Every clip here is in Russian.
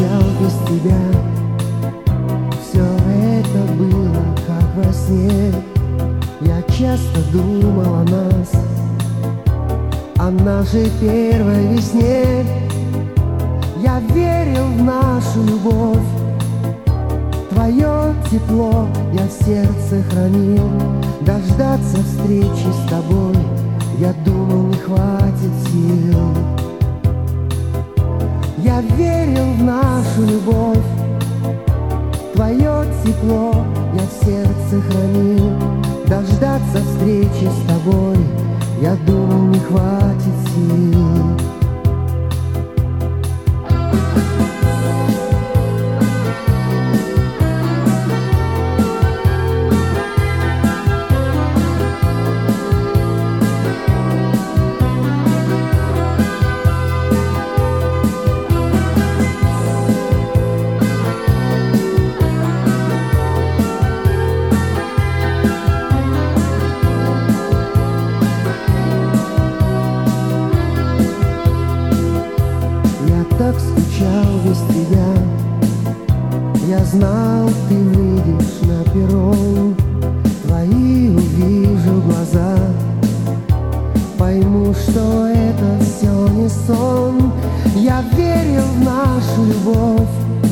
скучал без тебя. Все это было как во сне. Я часто думал о нас, о нашей первой весне. Я верил в нашу любовь, твое тепло я в сердце хранил. Дождаться встречи с тобой, я думал, не хватит сил. Я верил в нашу любовь, твое тепло я в сердце хранил. Дождаться встречи с тобой, я думал, не хватит сил. Так скучал без тебя. Я знал, ты выйдешь на перрон, твои увижу глаза, пойму, что это все не сон. Я верил в нашу любовь,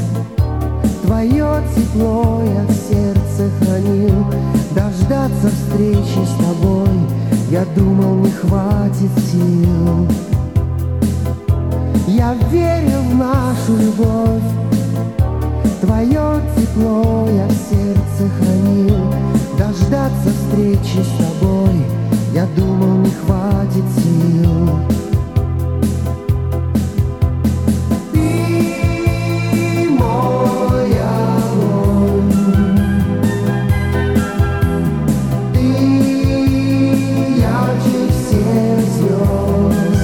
твое тепло я в сердце хранил. Дождаться встречи с тобой, я думал, не хватит сил. Я верил в нашу любовь, твое тепло я в сердце хранил. Дождаться встречи с тобой, я думал, не хватит сил. Ты мой огонь, ты ярче всех звезд.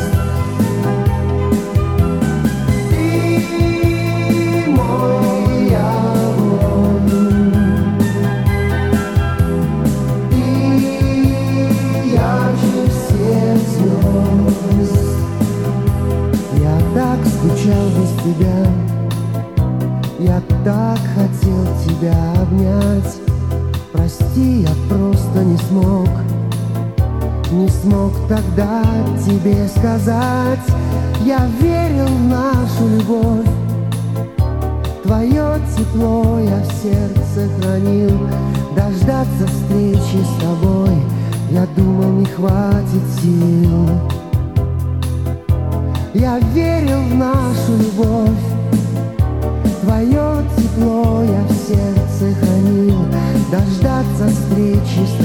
Скучал без тебя, я так хотел тебя обнять. Прости, я просто не смог тогда тебе сказать. Я верил в нашу любовь, твое тепло я в сердце хранил. Дождаться встречи с тобой, я думал, не хватит сил. Я верил в нашу любовь, твое тепло я в сердце хранил. Дождаться встречи с